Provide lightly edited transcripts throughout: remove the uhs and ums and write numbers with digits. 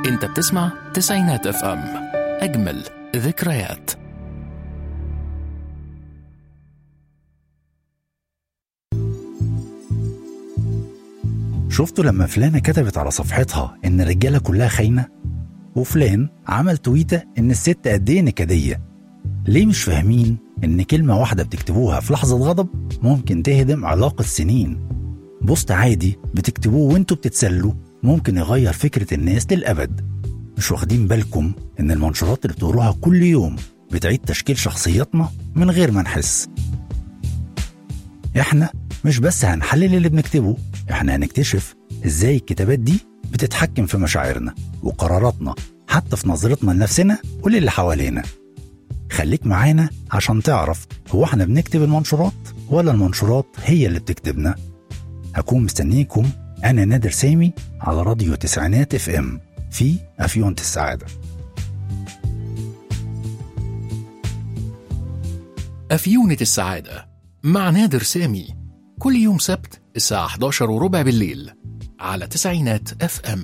انت بتسمع تسعينات اف ام، اجمل ذكريات. شفتوا لما فلانة كتبت على صفحتها إن الرجالة كلها خاينة، وفلان عمل تويتة إن الست قد إيه نكدية؟ ليه مش فاهمين إن كلمة واحدة بتكتبوها في لحظة غضب ممكن تهدم علاقة سنين؟ بوست عادي بتكتبوه وانتوا بتتسلوا ممكن يغير فكرة الناس للأبد. مش واخدين بالكم إن المنشورات اللي بتقروها كل يوم بتعيد تشكيل شخصياتنا من غير ما نحس؟ إحنا مش بس هنحلل اللي بنكتبه، إحنا هنكتشف إزاي الكتابات دي بتتحكم في مشاعرنا وقراراتنا، حتى في نظرتنا لنفسنا وللي حوالينا. خليك معانا عشان تعرف هو احنا بنكتب المنشورات ولا المنشورات هي اللي بتكتبنا. هكون مستنيكم أنا نادر سامي على راديو تسعينات اف ام في أفيونة السعادة. أفيونة السعادة مع نادر سامي، كل يوم سبت الساعة 11:15 بالليل على تسعينات اف ام.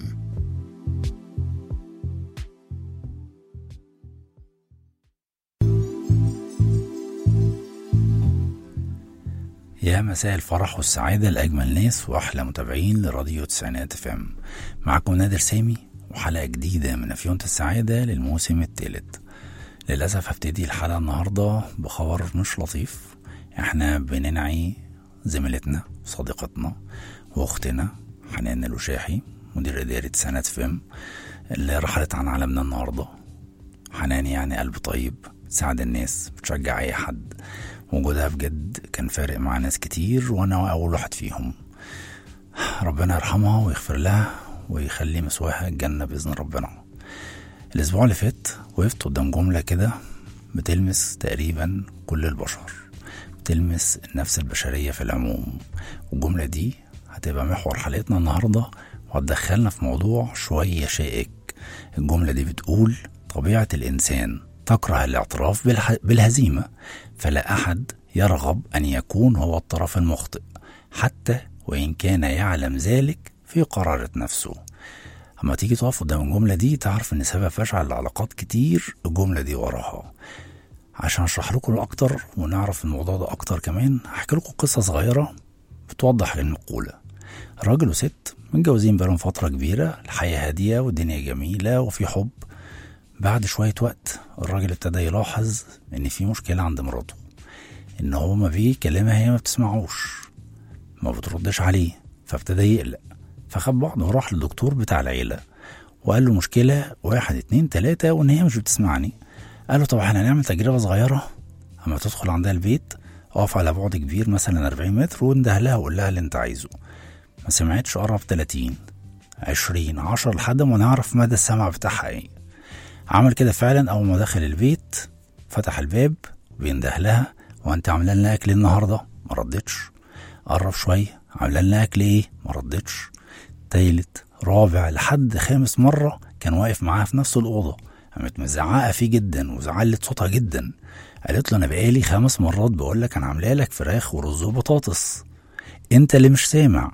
يا مساء الفرح والسعادة لأجمل ناس وأحلى متابعين لراديو تسعينات اف ام. معكم نادر سامي وحلقة جديدة من أفيونة السعادة للموسم الثالث. للأسف هبتدي الحلقة النهاردة بخبر مش لطيف. احنا بننعي زميلتنا صديقتنا واختنا حنان الوشاحي مدير إدارة تسعينات اف ام اللي رحلت عن عالمنا النهاردة. حنان يعني قلب طيب، تساعد الناس، بتشجع أي حد. وجودها بجد كان فارق مع ناس كتير وانا اول واحد فيهم. ربنا يرحمها ويغفر لها ويخلي مسواها الجنة بإذن ربنا. الاسبوع اللي فات وقفت قدام جملة كده بتلمس تقريبا كل البشر، بتلمس النفس البشرية في العموم، والجملة دي هتبقى محور حلقتنا النهاردة وهتدخلنا في موضوع شوية شائك. الجملة دي بتقول: طبيعة الإنسان تكره الاعتراف بالهزيمة، فلا أحد يرغب أن يكون هو الطرف المخطئ حتى وإن كان يعلم ذلك في قرارة نفسه. أما تيجي تقف قدام الجملة دي تعرف أن سبب فشل العلاقات كتير الجملة دي وراها. عشان أشرح لكم أكتر ونعرف الموضوع ده أكتر كمان هحكي لكم قصة صغيرة بتوضح المقولة. راجل وست متجوزين بقالهم فترة كبيرة، الحياة هادية والدنيا جميلة وفي حب. بعد شوية وقت الراجل ابتدى يلاحظ ان في مشكلة عند مراته، ان هو ما بيكلمها هي ما بتسمعوش، ما بتردش عليه، فابتدى يقلق. فخد بعضه وراح للدكتور بتاع العيلة وقال له مشكلة 1 2 3 وان هي مش بتسمعني. قال له طب احنا هنعمل تجربة صغيرة، اما تدخل عندها البيت اقف على بعد كبير مثلا 40 متر وانده لها وقول لها اللي انت عايزه. ما سمعتش، قرب 30 20 10 لحد ما نعرف مدى السمع بتاعها ايه. عمل كده فعلا. اول ما دخل البيت فتح الباب وبينده لها: وانت عامله لنا اكل النهارده؟ ما ردتش. قرب شويه: عامله لنا اكل ايه؟ ما ردتش. تالت رابع لحد 5 مرة كان واقف معاها في نفس الاوضه. قامت مزعقه فيه جدا وزعلت صوتها جدا. قالت له: انا بقالي 5 مرات بقول لك انا عامله لك فراخ ورز وبطاطس، انت اللي مش سامع.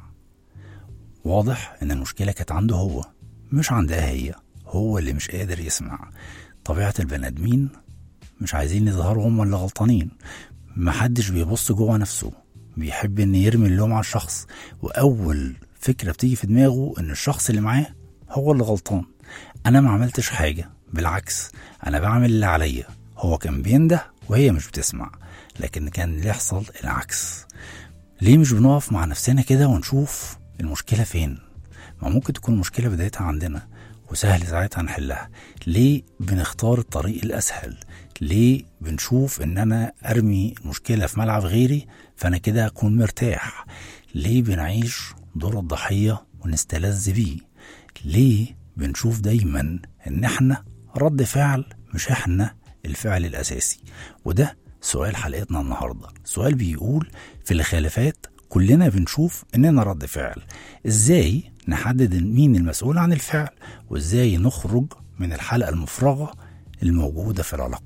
واضح ان المشكله كانت عنده هو مش عندها هي، هو اللي مش قادر يسمع. طبيعة البني آدمين مش عايزين يظهروا هم اللي غلطانين. محدش بيبص جوه نفسه، بيحب ان يرمي اللوم على الشخص، واول فكرة بتيجي في دماغه ان الشخص اللي معاه هو اللي غلطان. انا ما عملتش حاجة، بالعكس انا بعمل اللي عليا. هو كان بينده وهي مش بتسمع، لكن كان اللي يحصل العكس. ليه مش بنقف مع نفسنا كده ونشوف المشكلة فين؟ ما ممكن تكون المشكلة بدايتها عندنا وسهل ساعتها نحلها. ليه بنختار الطريق الأسهل؟ ليه بنشوف ان انا ارمي المشكلة في ملعب غيري فانا كده اكون مرتاح؟ ليه بنعيش دور الضحية ونستلذ بيه؟ ليه بنشوف دايما ان احنا رد فعل مش احنا الفعل الاساسي؟ وده سؤال حلقتنا النهاردة. سؤال بيقول: في الخلافات كلنا بنشوف اننا رد فعل، ازاي نحدد مين المسؤول عن الفعل؟ وازاي نخرج من الحلقة المفرغة الموجودة في العلاقات؟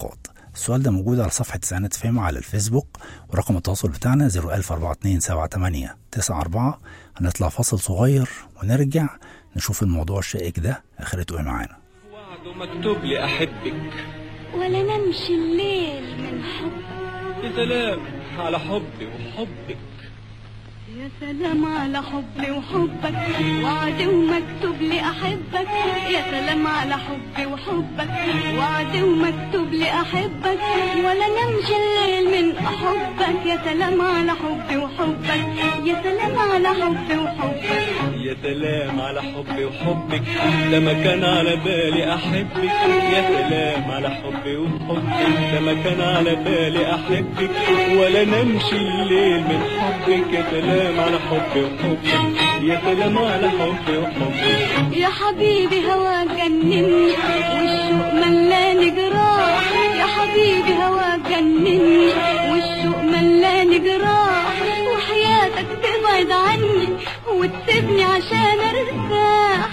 السؤال ده موجود على صفحة تسعينات FM على الفيسبوك، ورقم التواصل بتاعنا 010427894. هنطلع فاصل صغير ونرجع نشوف الموضوع الشائك ده اخرته ايه معانا. وعد مكتوب لي احبك ولا نمشي الليل من حبك. يا سلام على حبي وحبك، يا سلام على حبي وحبك، وعد ومكتوب لي احبك. يا سلام على حبي وحبك، وعد ومكتوب لي احبك. ولا نمشي الليل من حبك. يا سلام على حبي وحبك، يا سلام على حبي وحبك. يا سلام على حبي وحبك، لما كان على بالي احبك. يا سلام على حبي وحبك، لما كان على بالي احبك. ولا نمشي الليل من حبك. يا سلام على حبي وحبك، يا سلام على حبي وحبك. يا حبيبي هواك جنني والشوق ملاني جراح. يا حبيبي هواك جنني والشوق ملاني جراح. وحياتك تبعد عني وتسيبني عشان ارتاح.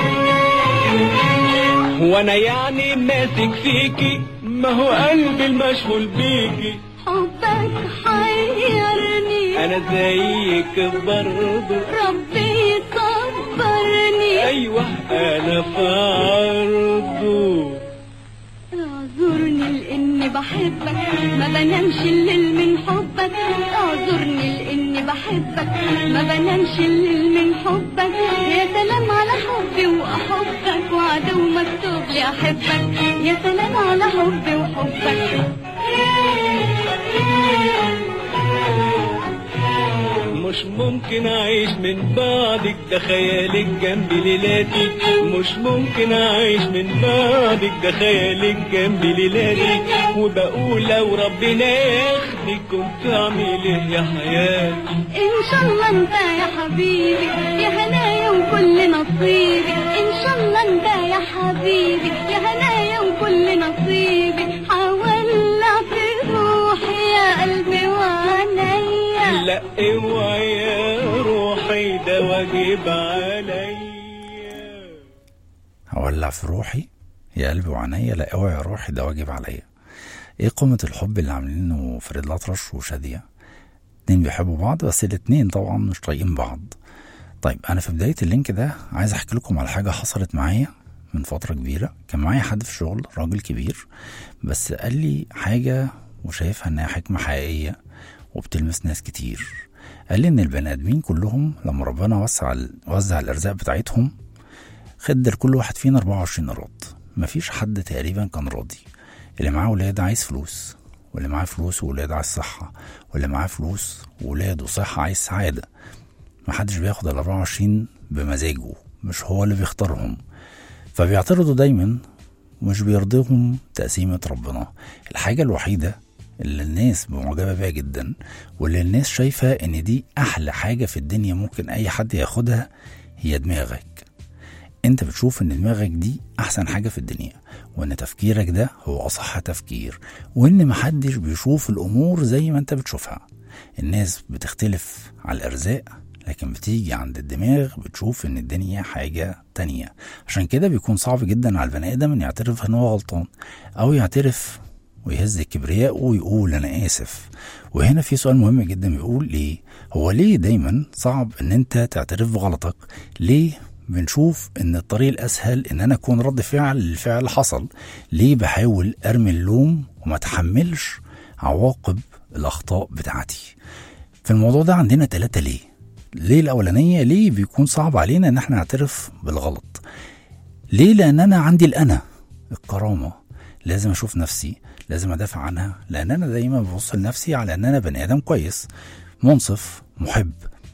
وانا يعني ماسك فيكي، ما هو قلبي المشغول بيكي. حبك حيرني انا زيك برضو، ربي يصبرني. ايوه انا في عرضه. اعذرني لاني بحبك، ما بنامش الليل من حبك. اعذرني لاني بحبك، ما بنامش الليل من حبك. يا سلام على حبي واحبك، وعد ومكتوب لي احبك. يا سلام على حبي وحبك. مش ممكن اعيش من بعدك، ده خيالك جنبي ليلاتي. مش ممكن اعيش من بعدك، ده خيالك جنبي ليلاتي. وبقول لو ربنا ياخدك كنت اعمل ايه يا حياتي. ان شاء الله انت يا حبيبي، يا هنايا وكل نصيبي. ان شاء الله انت يا حبيبي، يا هنايا وكل نصيبي. حولع في روحي يا قلبي وعينيا. لا اوعي يا روحي، ده واجب عليا. هولع في روحي يا قلبي وعينيا، لا اوعي يا روحي ده واجب عليا. ايه قمة الحب اللي عاملينه فريد الأطرش وشادية؟ اتنين بيحبوا بعض، بس الاتنين طبعا مش طايقين بعض. طيب انا في بداية اللينك ده عايز احكي لكم على حاجة حصلت معايا من فترة كبيرة. كان معايا حد في الشغل راجل كبير، بس قال لي حاجة وشايفها انها حكمة حقيقية وبتلمس ناس كتير. قال لي ان البني ادمين كلهم لما ربنا وزع الارزاق بتاعتهم، خد لكل واحد فينا 24 قراط. مفيش حد تقريبا كان راضي. اللي معاه ولاد عايز فلوس، واللي معاه فلوس وولاد عايز صحة، واللي معاه فلوس وولاد وصحة عايز سعادة. محدش بياخد ال 24 بمزاجه، مش هو اللي بيختارهم. فبيعترضوا دايما ومش بيرضيهم تقسيمة ربنا. الحاجة الوحيدة اللي الناس معجبة بيها جدا، واللي الناس شايفة ان دي احلى حاجة في الدنيا ممكن اي حد ياخدها، هي دماغك. انت بتشوف ان دماغك دي احسن حاجة في الدنيا، وان تفكيرك ده هو اصح تفكير، وان محدش بيشوف الامور زي ما انت بتشوفها. الناس بتختلف على الارزاق، لكن بتيجي عند الدماغ بتشوف ان الدنيا حاجة تانية. عشان كده بيكون صعب جدا على البني ادم ان يعترف ان هو غلطان، او يعترف ويهز الكبرياء ويقول انا اسف. وهنا في سؤال مهم جدا، بيقول ليه؟ هو ليه دايما صعب ان انت تعترف بغلطك؟ ليه بنشوف ان الطريق الاسهل ان انا اكون رد فعل للفعل حصل؟ ليه بحاول ارمي اللوم وما اتحملش عواقب الاخطاء بتاعتي؟ في الموضوع ده عندنا 3 ليه. ليه الاولانية، ليه بيكون صعب علينا ان احنا نعترف بالغلط؟ ليه؟ لان انا عندي الكرامة، لازم اشوف نفسي، لازم ادافع عنها، لان انا دايما ببص لنفسي على ان انا بني ادم كويس منصف محب.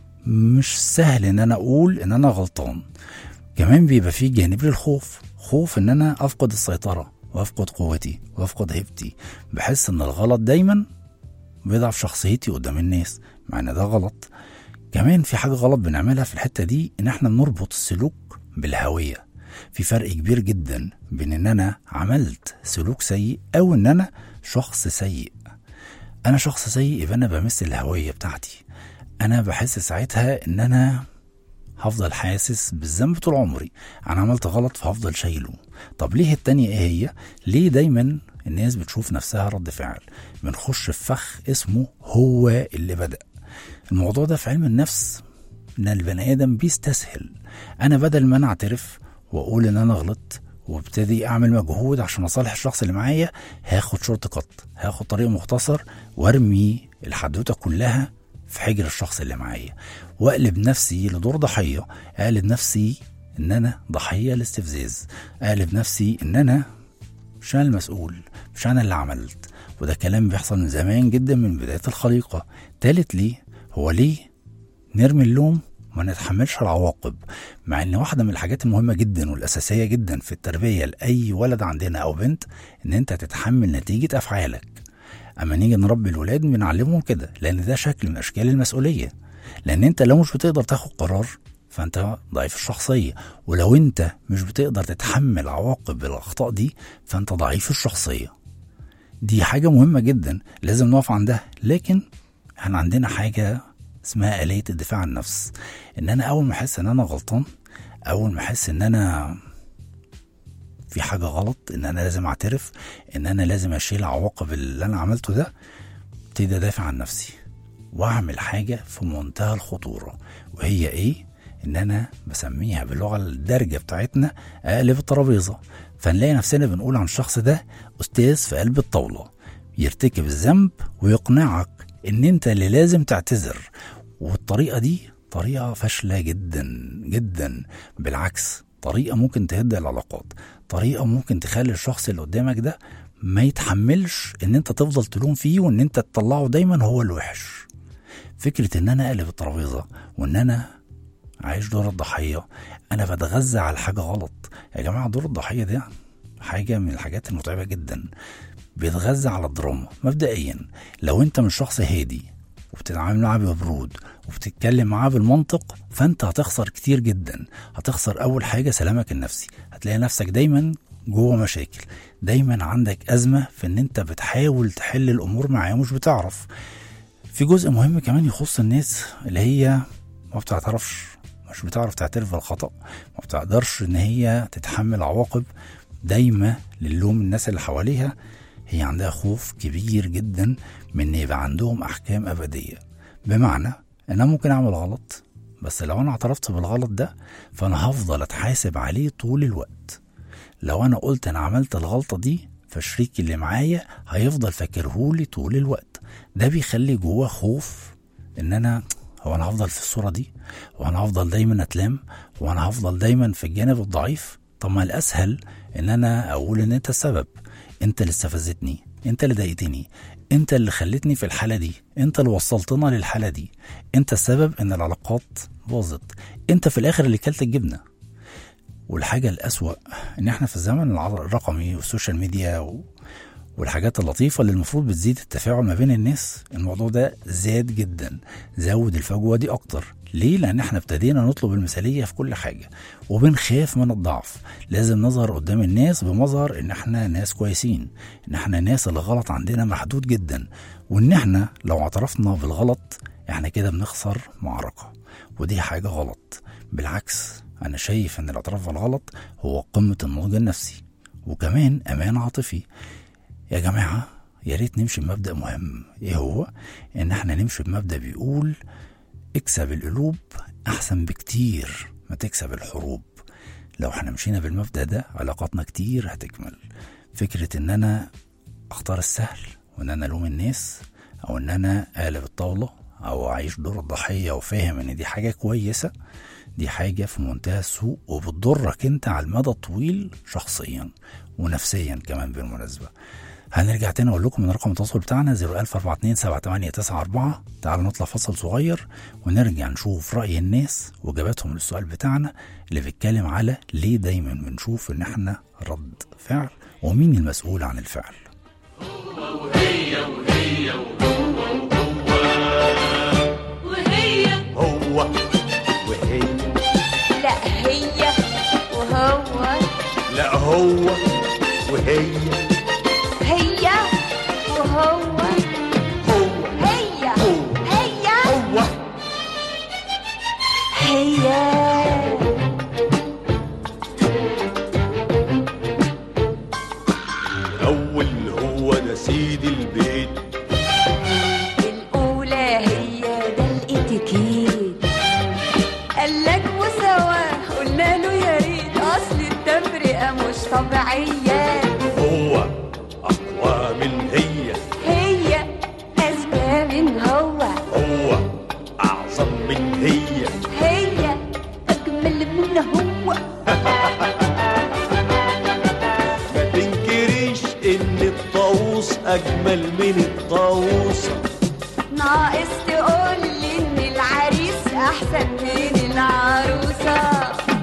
مش سهل ان انا اقول ان انا غلطان. كمان بيبقى فيه جانب للخوف، خوف ان انا افقد السيطرة وافقد قوتي وافقد هيبتي. بحس ان الغلط دايما بيضعف شخصيتي قدام الناس، مع ان ده غلط. كمان في حاجة غلط بنعملها في الحتة دي، ان احنا بنربط السلوك بالهوية. في فرق كبير جدا بين ان انا عملت سلوك سيء او ان انا شخص سيء. انا شخص سيء يبقى انا بمثل الهوية بتاعتي. انا بحس ساعتها ان انا هفضل حاسس بالذنب طول عمري. انا عملت غلط فهفضل شايله. طب ليه التانية ايه هي؟ ليه دايما الناس بتشوف نفسها رد فعل. بنخش في فخ اسمه هو اللي بدأ. الموضوع ده في علم النفس ان البني ادم بيستسهل. انا بدل ما انا اعترف واقول ان انا غلطت وابتدي اعمل مجهود عشان اصالح الشخص اللي معايا، هاخد شورت كات، هاخد طريق مختصر وارمي الحدوته كلها في حجر الشخص اللي معايا، واقلب نفسي لدور ضحيه، اقلب نفسي ان انا ضحيه لاستفزاز، اقلب نفسي ان انا مش انا المسؤول، مش انا اللي عملت. وده كلام بيحصل من زمان جدا، من بدايه الخليقه. تالت ليه هو ليه نرمي اللوم وما نتحملش العواقب؟ مع ان واحده من الحاجات المهمه جدا والاساسيه جدا في التربيه لاي ولد عندنا او بنت ان انت تتحمل نتيجه افعالك. اما نيجي نربي الولاد بنعلمهم كده، لان ده شكل من اشكال المسؤوليه. لان انت لو مش بتقدر تاخد قرار فانت ضعيف الشخصيه، ولو انت مش بتقدر تتحمل عواقب الاخطاء دي فانت ضعيف الشخصيه. دي حاجه مهمه جدا لازم نقف عندها. لكن احنا عندنا حاجه اسمها آلية الدفاع عن النفس. ان انا اول ما احس ان انا غلطان، اول ما احس ان انا في حاجة غلط، ان انا لازم اعترف، ان انا لازم اشيل عواقب اللي انا عملته ده، ابتدي ادافع عن نفسي واعمل حاجة في منتهى الخطورة. وهي ايه؟ ان انا بسميها باللغة الدارجة بتاعتنا اقلب الترابيزة. فنلاقي نفسنا بنقول عن الشخص ده استاذ في قلب الطاولة، يرتكب الذنب ويقنعك ان انت اللي لازم تعتذر. والطريقة دي طريقة فاشلة جدا جدا، بالعكس طريقة ممكن تهد العلاقات، طريقة ممكن تخلي الشخص اللي قدامك ده ما يتحملش ان انت تفضل تلوم فيه وان انت تطلعه دايما هو الوحش. فكرة ان انا اقلب الترابيزة وان انا عايش دور الضحية، انا بتغذى على حاجة غلط. يا جماعة دور الضحية ده حاجة من الحاجات المتعبة جدا، بيتغذى على الدراما. مبدئيا لو انت مش شخص هادي وبتتعامل معاه ببرود وبتتكلم معاه بالمنطق، فانت هتخسر كتير جدا. هتخسر اول حاجة سلامك النفسي، هتلاقي نفسك دايما جوه مشاكل، دايما عندك ازمة في ان انت بتحاول تحل الامور معاه ومش بتعرف. في جزء مهم كمان يخص الناس اللي هي ما بتعترفش، مش بتعرف تعترف بالخطأ، ما بتقدرش ان هي تتحمل عواقب، دايما للوم الناس اللي حواليها. هي عندها خوف كبير جدا من ان يبقى عندهم احكام ابديه. بمعنى ان انا ممكن اعمل غلط، بس لو انا اعترفت بالغلط ده فانا هفضل اتحاسب عليه طول الوقت. لو انا قلت انا عملت الغلطه دي فالشريك اللي معايا هيفضل فاكرهولي طول الوقت. ده بيخلي جواه خوف ان انا هفضل في الصوره دي، وانا هفضل دايما اتلام، وانا هفضل دايما في الجانب الضعيف. طب ما الاسهل ان انا اقول ان انت السبب، انت اللي استفزتني، انت اللي ضايقتني، انت اللي خلتني في الحالة دي، انت اللي وصلتنا للحالة دي، انت السبب ان العلاقات باظت، انت في الاخر اللي كلت الجبنة. والحاجة الاسوأ ان احنا في الزمن الرقمي والسوشيال ميديا والحاجات اللطيفة اللي المفروض بتزيد التفاعل ما بين الناس، الموضوع ده زاد جدا، زود الفجوة دي اكتر. ليه؟ لان احنا ابتدينا نطلب المثالية في كل حاجة وبنخاف من الضعف. لازم نظهر قدام الناس بمظهر ان احنا ناس كويسين، ان احنا ناس اللي غلط عندنا محدود جدا، وان احنا لو اعترفنا بالغلط احنا كده بنخسر معركة. ودي حاجة غلط. بالعكس انا شايف ان الاعتراف بالغلط هو قمة النضج النفسي وكمان امان عاطفي. يا جماعة يا ريت نمشي بمبدأ مهم. ايه هو؟ ان احنا نمشي بمبدأ بيقول اكسب القلوب احسن بكتير ما تكسب الحروب. لو احنا مشينا بالمبدأ ده علاقاتنا كتير هتكمل. فكرة ان انا اختار السهل وان انا الوم الناس او ان انا اقلب الطاولة او اعيش دور الضحية وفاهم ان دي حاجة كويسة، دي حاجة في منتهى السوء وبتضرك انت على المدى الطويل شخصيا ونفسيا كمان. بالمناسبة هنرجع تاني اقول لكم من رقم التواصل بتاعنا 014278994. تعالوا نطلع فصل صغير ونرجع نشوف رأي الناس واجاباتهم للسؤال بتاعنا اللي بيتكلم على ليه دايما بنشوف ان احنا رد فعل ومين المسؤول عن الفعل. وهي وهي هو وهي، لا هي وهو، لا هو وهي، هي وهو، هو هي هو هي الأول سوا قلنا له يا ريت اصل التفرقة مش طبيعية. هو أقوى من هي، هي أذكى من هو، هو أعظم من هي، هي أجمل من هو. ما تنكريش إن الطاووس أجمل من الطاووسة. ناقص تقولي إن العريس أحسن من العروسة.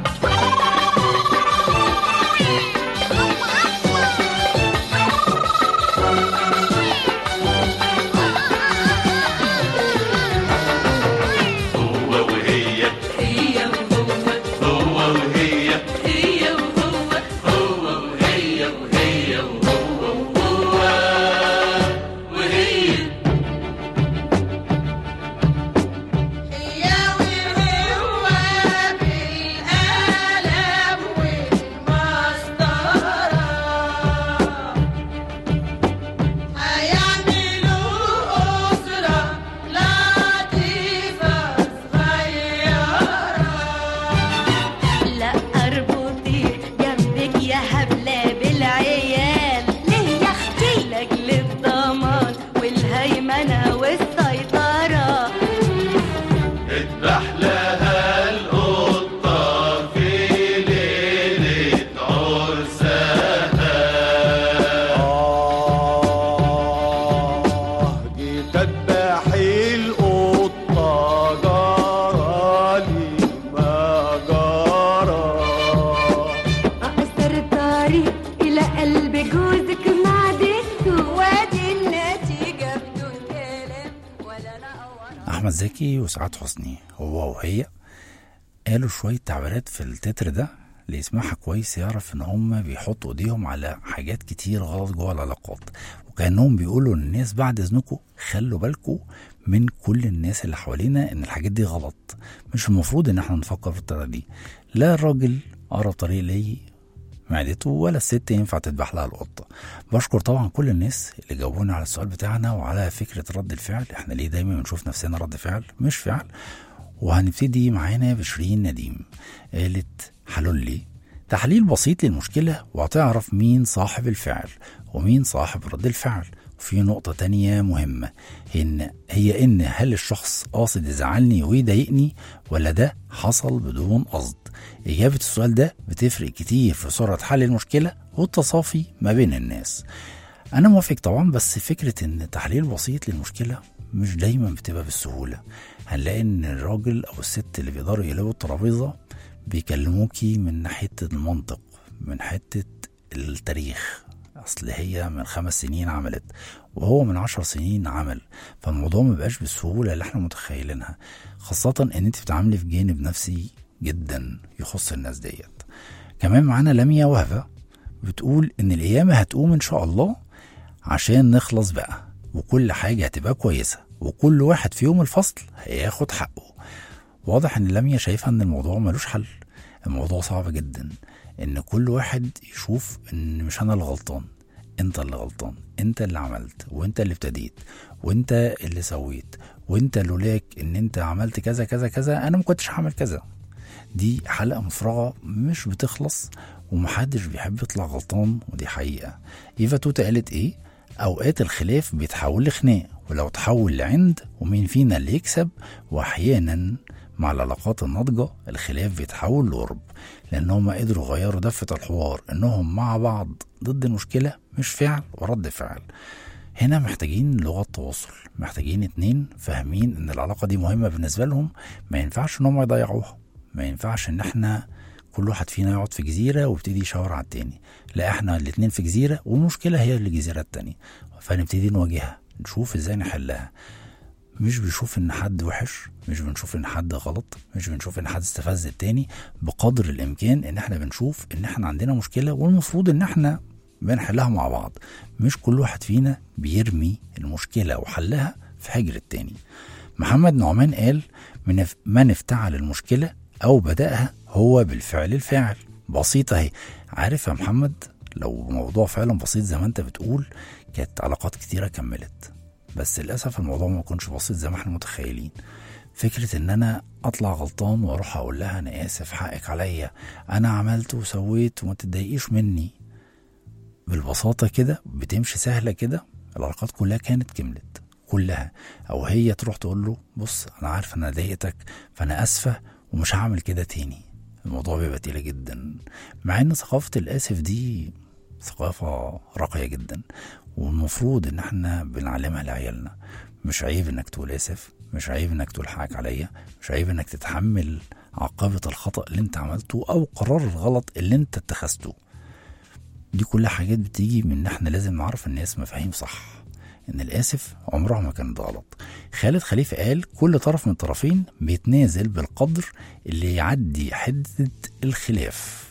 أحمد زكي وسعاد حسني هو وهي قالوا شوية تعبيرات في التتر ده اللي يسمعها كويس يعرف ان هم بيحطوا ايديهم على حاجات كتير غلط جوه العلاقات، وكأنهم بيقولوا للناس بعد اذنكم خلوا بالكم من كل الناس اللي حوالينا ان الحاجات دي غلط، مش المفروض ان احنا نفكر بالطريقة دي. لا الراجل اقرب طريق ليه معدته ولا الست ينفع تذبح لها القطة. بشكر طبعا كل الناس اللي جاوبونا على السؤال بتاعنا وعلى فكرة رد الفعل. احنا ليه دايما بنشوف نفسنا رد فعل مش فعل؟ وهنبتدي معانا بشيرين نديم. قالت حلولي تحليل بسيط للمشكلة وهتعرف مين صاحب الفعل ومين صاحب رد الفعل. وفي نقطة تانية مهمة هي ان هل الشخص قاصد يزعلني ويضايقني ولا ده حصل بدون قصد. إجابة السؤال ده بتفرق كتير في سرعة حل المشكلة والتصافي ما بين الناس. أنا موافق طبعا، بس فكرة إن تحليل بسيط للمشكلة مش دايما بتبقى بالسهولة. هنلاقي إن الراجل أو الست اللي بيقدروا يقلبوا الترابيزة بيكلموكي من ناحية المنطق، من حتة التاريخ. أصل هي من 5 سنين عملت وهو من 10 سنين عمل، فالموضوع مبقاش بالسهولة اللي احنا متخيلينها، خاصة إن انت بتعاملي في جانب نفسي جدا يخص الناس ديت. كمان معانا لميا وهبة بتقول ان القيامة هتقوم ان شاء الله عشان نخلص بقى وكل حاجة هتبقى كويسة وكل واحد في يوم الفصل هياخد حقه. واضح ان لميا شايفة ان الموضوع ملوش حل، الموضوع صعب جدا، ان كل واحد يشوف ان مش انا اللي غلطان، انت اللي غلطان، انت اللي عملت وانت اللي ابتديت وانت اللي سويت وانت لولاك ان انت عملت كذا كذا كذا انا ما كنتش هعمل كذا. دي حلقة مفرغة مش بتخلص ومحدش بيحب يطلع غلطان، ودي حقيقة. إيفا توتا قالت ايه؟ اوقات الخلاف بيتحول لخناق، ولو تحول لعند ومين فينا اللي يكسب، واحيانا مع العلاقات الناضجة الخلاف بيتحول لقرب، لانهم قدروا يغيروا دفة الحوار انهم مع بعض ضد المشكلة مش فعل ورد فعل. هنا محتاجين لغة تواصل، محتاجين 2 فاهمين ان العلاقة دي مهمة بالنسبة لهم، ما ينفعش انهم يضيعوها، ما ينفعش ان احنا كل واحد فينا يقعد في جزيرة ويبتدي يشاور على التاني، لا احنا الاتنين في جزيرة والمشكلة هي اللي الجزيرة التانية، فنبتدي نواجهها نشوف ازاي نحلها. مش بنشوف ان حد وحش، مش بنشوف ان حد غلط، مش بنشوف ان حد استفز التاني، بقدر الامكان ان احنا بنشوف ان احنا عندنا مشكلة والمفروض ان احنا بنحلها مع بعض، مش كل واحد فينا بيرمي المشكلة وحلها في حجر التاني. محمد نعمان قال من افتعل المشكلة او بدأها هو بالفعل الفاعل. بسيطة اهي. عارف يا محمد، لو موضوع فعلا بسيط زي ما انت بتقول كانت علاقات كتيرة كملت، بس للأسف الموضوع ما يكونش بسيط زي ما احنا متخيلين. فكرة ان انا اطلع غلطان واروح اقول لها انا اسف حقك عليا انا عملت وسويت وما تتضايقيش مني، بالبساطة كده بتمشي سهلة كده، العلاقات كلها كانت كملت كلها. او هي تروح تقول له بص انا عارفة انا ضايقتك فانا اسفة ومش هعمل كده تاني. الموضوع بيبقى تقيل جدا، مع ان ثقافة الاسف دي ثقافة راقية جدا، والمفروض ان احنا بنعلمها لعيالنا. مش عيب انك تقول اسف، مش عيب انك تقول حقك عليا، مش عيب انك تتحمل عقابة الخطأ اللي انت عملته او قرار الغلط اللي انت اتخذته. دي كل حاجات بتيجي من ان احنا لازم نعرف الناس مفاهيم صح، ان الاسف عمرها ما كانت غلط. خالد خليفة قال كل طرف من الطرفين بيتنازل بالقدر اللي يعدي حدة الخلاف.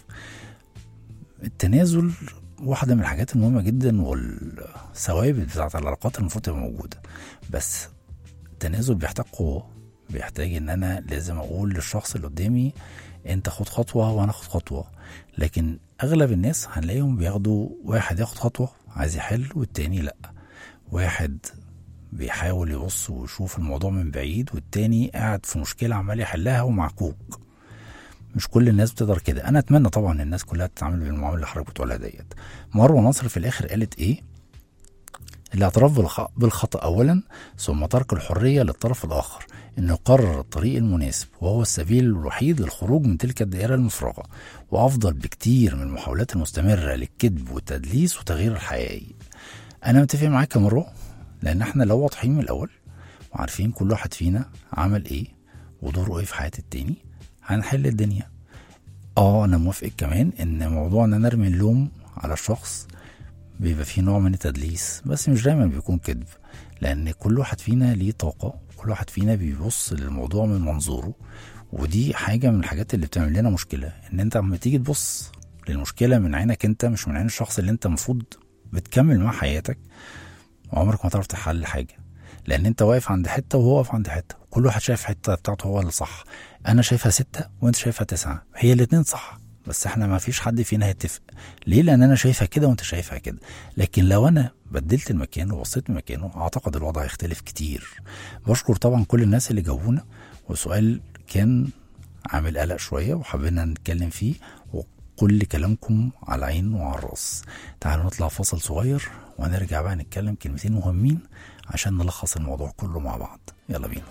التنازل واحدة من الحاجات المهمة جدا والثوابت بتاعت العلاقات المفروض تبقى موجودة، بس التنازل بيحتاج قوة، بيحتاج ان انا لازم اقول للشخص اللي قدامي انت خد خطوة وانا خد خطوة. لكن اغلب الناس هنلاقيهم بياخدوا، واحد ياخد خطوة عايز يحل والتاني لا، واحد بيحاول يبص ويشوف الموضوع من بعيد والتاني قاعد في مشكلة عمال يحلها ومعكوك. مش كل الناس بتقدر كده. انا اتمنى طبعا الناس كلها تتعامل بالمعامله اللي حضرتك بتقولها ديت. مروه نصر في الاخر قالت ايه؟ الاعتراف بالخطأ اولا، ثم ترك الحريه للطرف الاخر انه يقرر الطريق المناسب، وهو السبيل الوحيد للخروج من تلك الدائره المفرغه، وافضل بكتير من المحاولات المستمره للكذب والتدليس وتغيير الحقائق. انا متفق معاك يا مروه، لان احنا لو واضحين من الاول وعارفين كل واحد فينا عمل ايه ودوره ايه في حياه التاني هنحل الدنيا. انا موافق كمان ان موضوع ان نرمي اللوم على الشخص بيبقى فيه نوع من التدليس، بس مش دايما بيكون كذب، لان كل واحد فينا ليه طاقة، كل واحد فينا بيبص للموضوع من منظوره. ودي حاجة من الحاجات اللي بتعمل لنا مشكلة، ان انت لما تيجي تبص للمشكلة من عينك انت مش من عين الشخص اللي انت المفروض بتكمل معاه حياتك، عمرك ما تعرف تحل حاجة، لان انت واقف عند حتة وهو واقف عند حتة، كل واحد شايف حتة بتاعته هو اللي صح. انا شايفها 6 وانت شايفها 9، هي الاتنين صح، بس احنا ما فيش حد فينا هيتفق. ليه؟ لان انا شايفها كده وانت شايفها كده. لكن لو انا بدلت المكان وبصيت مكانه اعتقد الوضع هيختلف كتير. بشكر طبعا كل الناس اللي جاوبونا، وسؤال كان عامل قلق شوية وحبينا نتكلم فيه، وكل كلامكم على عين وعلى الراس. تعالوا نطلع فاصل صغير ونرجع بقى نتكلم كلمتين مهمين عشان نلخص الموضوع كله مع بعض. يلا بينا.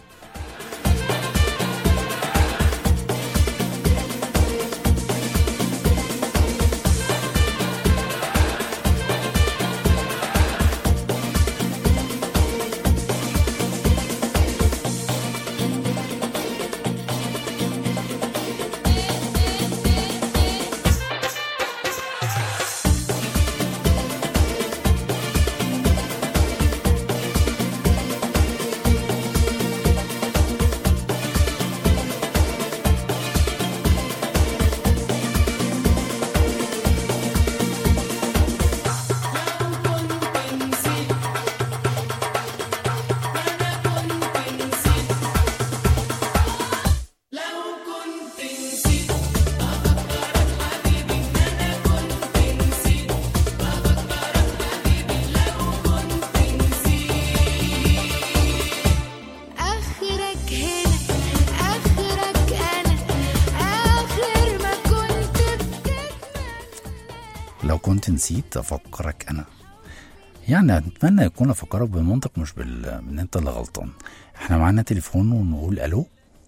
لو كنت نسيت افكرك انا، يعني اتمنى يكون افكرك بالمنطق مش ان انت اللي غلطان. احنا معانا تليفون ونقول الو.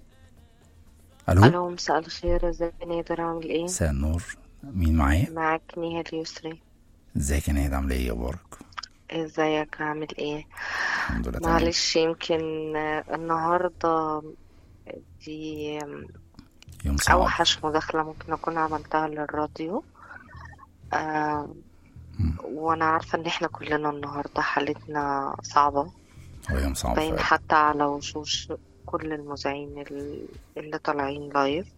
الو، مساء الخير، ازيك يا نادر، عامل ايه؟ مساء النور، مين معايا؟ معاك نهاد يسري. ازيك يا نهاد، عامله ايه؟ اخبارك؟ ازيك، عامل ايه؟ الحمد لله. معلش يمكن النهارده دي يوم صعب، اوحش مداخله ممكن اكون عملتها للراديو. وانا عارفه ان احنا كلنا النهارده حالتنا صعبه، هو يوم صعب باين حتى على وشوش كل المذيعين اللي طالعين لايف.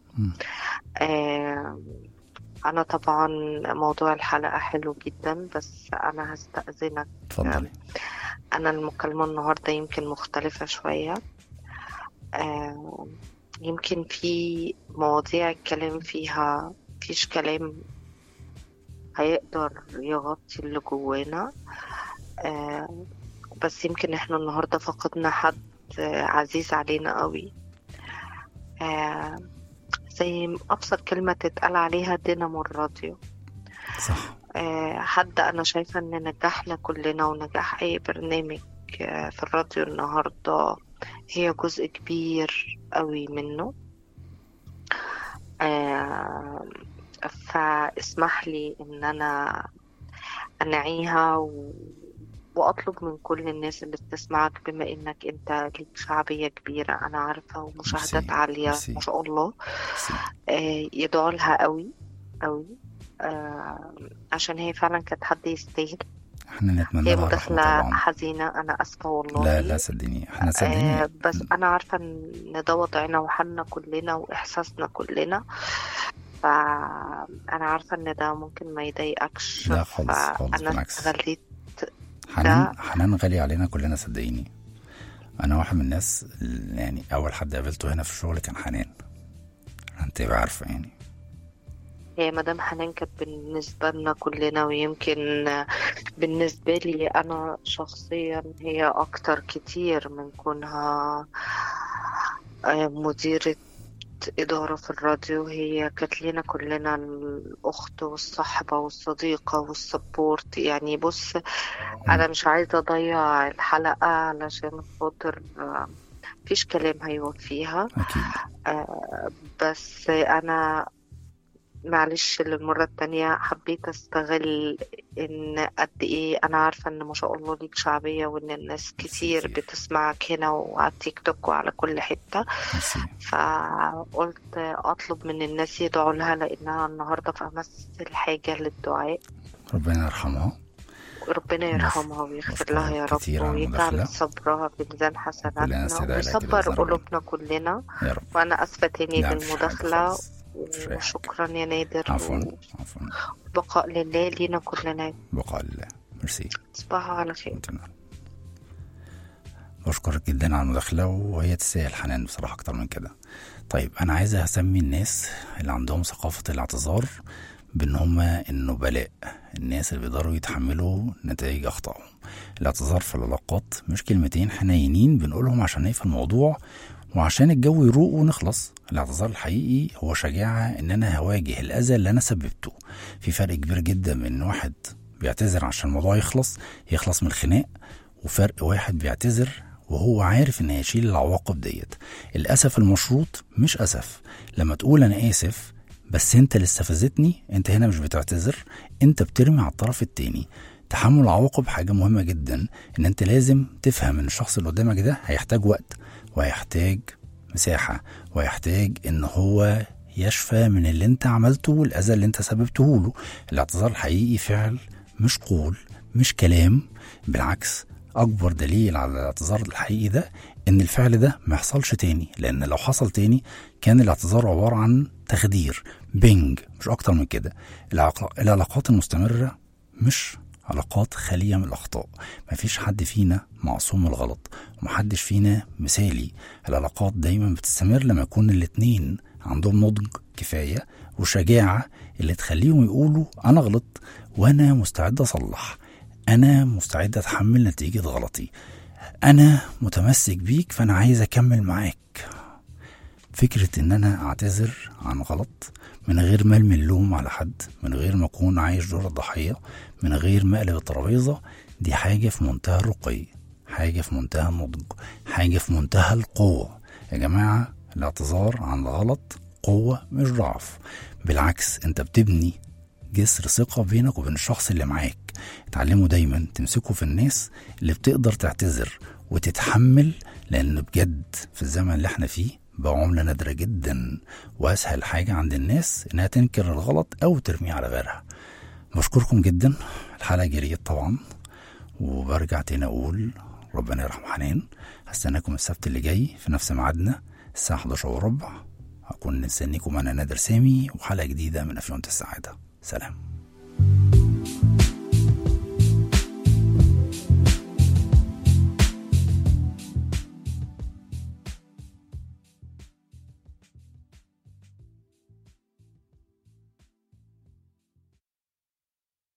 انا طبعا موضوع الحلقه حلو جدا، بس انا هستأذنك. اتفضلي. انا المكالمه النهارده يمكن مختلفه شويه. يمكن في مواضيع الكلام فيها مفيش كلام هيقدر يغطي اللي جوانا، بس يمكن احنا النهارده فقدنا حد عزيز علينا قوي زي أبسط كلمة تتقال عليها دينامو الراديو. صح. حد أنا شايفة إن نجاحنا كلنا ونجاح أي برنامج في الراديو النهاردة هي جزء كبير قوي منه. فاسمح لي إن أنا أنعيها وأطلب من كل الناس اللي بتسمعك، بما إنك أنت ليك شعبية كبيرة أنا عارفة ومشاهدات عالية ما شاء الله، يدعوا لها قوي قوي، عشان هي فعلا كانت حد يستاهل. احنا نتمنى هي مداخلة حزينة، أنا أسفة والله. لا صدقني، احنا صدقني. بس أنا عارفة إن ده وضعنا وحالنا كلنا وإحساسنا كلنا، فأنا عارفة إن ده ممكن ما يضايقكش. لا خالص خالص، أنا بالعكس. استغليت حنان غالي علينا كلنا صدقيني. أنا واحد من الناس يعني أول حد قابلته هنا في الشغل كان حنان، أنت عارفة يعني. هي مدام حنان كانت بالنسبة لنا كلنا، ويمكن بالنسبة لي أنا شخصيا هي أكتر كتير من كونها مديرة إدارة في الراديو. هي كانت لنا كلنا الأخت والصحبة والصديقة والسبورت. يعني بص، أنا مش عايزة أضيع الحلقة علشان خاطر مفيش كلام هيوفيها. بس أنا معلش للمرة التانية حبيت استغل ان قد ايه انا عارفة ان ما شاء الله ليك شعبية، وان الناس كتير بتسمعك هنا وعلى التيك توك وعلى كل حتة. فقلت اطلب من الناس يدعوا لها، لانها النهاردة في امس الحاجة للدعاء. ربنا يرحمها. ربنا يرحمها ويغفر لها يا رب، ويجعل صبرها بميزان حسناتنا ويصبر قلوبنا كلنا. وانا اسفة تاني للمداخلة، وشكرا يا نادر. عفوا. بقاء لله لينا كلنا. بقاء لله. ميرسي. تصبحوا على خير. بشكرك جدا على المداخلة، وهي تستاهل حنان بصراحة أكتر من كده. طيب أنا عايز أسمي الناس اللي عندهم ثقافة الاعتذار بأن هما النبلاء، الناس اللي بيقدروا يتحملوا نتائج أخطائهم. الاعتذار في العلاقات مش كلمتين حنينين بنقولهم عشان نقفل الموضوع وعشان الجو يروق ونخلص. الاعتذار الحقيقي هو شجاعة ان انا هواجه الاذى اللي انا سببته. في فرق كبير جدا من واحد بيعتذر عشان الموضوع يخلص من الخناق، وفرق واحد بيعتذر وهو عارف ان هيشيل العواقب ديت. الاسف المشروط مش اسف. لما تقول انا اسف بس انت اللي استفزتني، انت هنا مش بتعتذر، انت بترمي على الطرف التاني. تحمل العواقب حاجة مهمة جدا، ان انت لازم تفهم ان الشخص اللي قدامك ده هيحتاج وقت، وهيحتاج مساحة، وهيحتاج ان هو يشفى من اللي انت عملته والأذى اللي انت سببته له. الاعتذار الحقيقي فعل مش قول مش كلام. بالعكس، اكبر دليل على الاعتذار الحقيقي ده ان الفعل ده ما يحصلش تاني، لان لو حصل تاني كان الاعتذار عبارة عن تخدير بينج، مش اكتر من كده. العلاقات المستمرة مش علاقات خالية من الأخطاء. مفيش حد فينا معصوم من الغلط، ومحدش فينا مثالي. العلاقات دايما بتستمر لما يكون الاتنين عندهم نضج كفاية وشجاعة اللي تخليهم يقولوا أنا غلط وأنا مستعد أصلح، أنا مستعد أتحمل نتيجة غلطي، أنا متمسك بيك فأنا عايز أكمل معاك. فكرة إن أنا أعتذر عن غلط من غير ما أرمي اللوم على حد، من غير ما أكون عايش دور الضحية، من غير ما أقلب الترابيزة، دي حاجة في منتهى الرقي، حاجة في منتهى النضج، حاجة في منتهى القوة. يا جماعة، الاعتذار عن الغلط قوة مش ضعف. بالعكس، انت بتبني جسر ثقة بينك وبين الشخص اللي معاك. اتعلموا دايما تمسكوا في الناس اللي بتقدر تعتذر وتتحمل، لأن بجد في الزمن اللي احنا فيه بقى عملة نادرة جدا، وأسهل حاجة عند الناس إنها تنكر الغلط أو ترميه على غيرها. بشكركم جدا. الحلقة جريت طبعا، وبرجع تاني أقول ربنا يرحم حنان. هستناكم السبت اللي جاي في نفس ميعادنا الساعة 11:15. هكون مستنيكم أنا نادر سامي، وحلقة جديدة من أفيونة السعادة. سلام.